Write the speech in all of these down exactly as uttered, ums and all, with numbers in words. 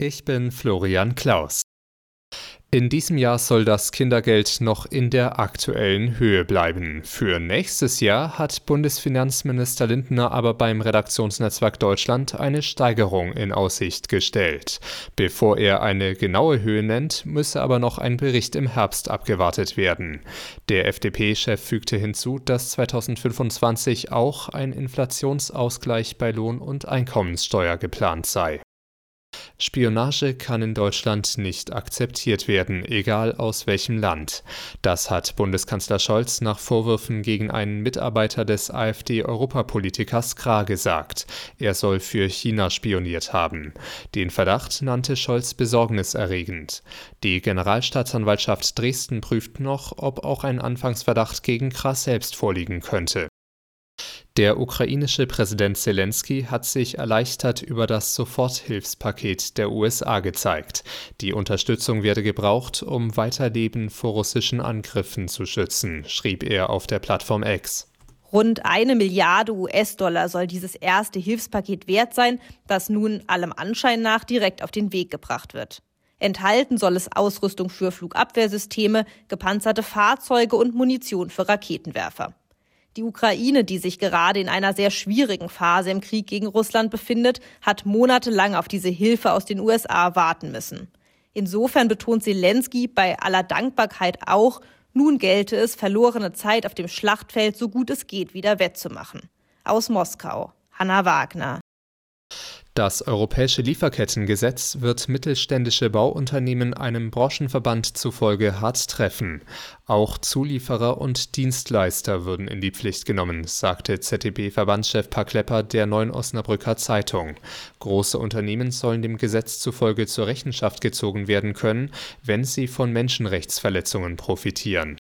Ich bin Florian Klaus. In diesem Jahr soll das Kindergeld noch in der aktuellen Höhe bleiben. Für nächstes Jahr hat Bundesfinanzminister Lindner aber beim Redaktionsnetzwerk Deutschland eine Steigerung in Aussicht gestellt. Bevor er eine genaue Höhe nennt, müsse aber noch ein Bericht im Herbst abgewartet werden. Der F D P-Chef fügte hinzu, dass zweitausendfünfundzwanzig auch ein Inflationsausgleich bei Lohn- und Einkommenssteuer geplant sei. Spionage kann in Deutschland nicht akzeptiert werden, egal aus welchem Land. Das hat Bundeskanzler Scholz nach Vorwürfen gegen einen Mitarbeiter des AfD-Europapolitikers Krah gesagt. Er soll für China spioniert haben. Den Verdacht nannte Scholz besorgniserregend. Die Generalstaatsanwaltschaft Dresden prüft noch, ob auch ein Anfangsverdacht gegen Krah selbst vorliegen könnte. Der ukrainische Präsident Selenskyj hat sich erleichtert über das Soforthilfspaket der U S A gezeigt. Die Unterstützung werde gebraucht, um weiter Leben vor russischen Angriffen zu schützen, schrieb er auf der Plattform X. Rund eine Milliarde U S-Dollar soll dieses erste Hilfspaket wert sein, das nun allem Anschein nach direkt auf den Weg gebracht wird. Enthalten soll es Ausrüstung für Flugabwehrsysteme, gepanzerte Fahrzeuge und Munition für Raketenwerfer. Die Ukraine, die sich gerade in einer sehr schwierigen Phase im Krieg gegen Russland befindet, hat monatelang auf diese Hilfe aus den U S A warten müssen. Insofern betont Selenskyj bei aller Dankbarkeit auch, nun gelte es, verlorene Zeit auf dem Schlachtfeld so gut es geht wieder wettzumachen. Aus Moskau, Hanna Wagner. Das europäische Lieferkettengesetz wird mittelständische Bauunternehmen einem Branchenverband zufolge hart treffen. Auch Zulieferer und Dienstleister würden in die Pflicht genommen, sagte Z D B-Verbandschef Paar Klepper der Neuen Osnabrücker Zeitung. Große Unternehmen sollen dem Gesetz zufolge zur Rechenschaft gezogen werden können, wenn sie von Menschenrechtsverletzungen profitieren.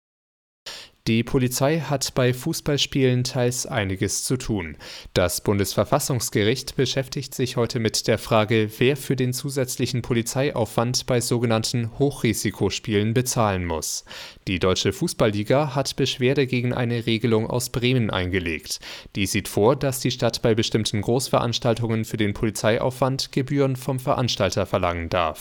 Die Polizei hat bei Fußballspielen teils einiges zu tun. Das Bundesverfassungsgericht beschäftigt sich heute mit der Frage, wer für den zusätzlichen Polizeiaufwand bei sogenannten Hochrisikospielen bezahlen muss. Die Deutsche Fußballliga hat Beschwerde gegen eine Regelung aus Bremen eingelegt. Die sieht vor, dass die Stadt bei bestimmten Großveranstaltungen für den Polizeiaufwand Gebühren vom Veranstalter verlangen darf.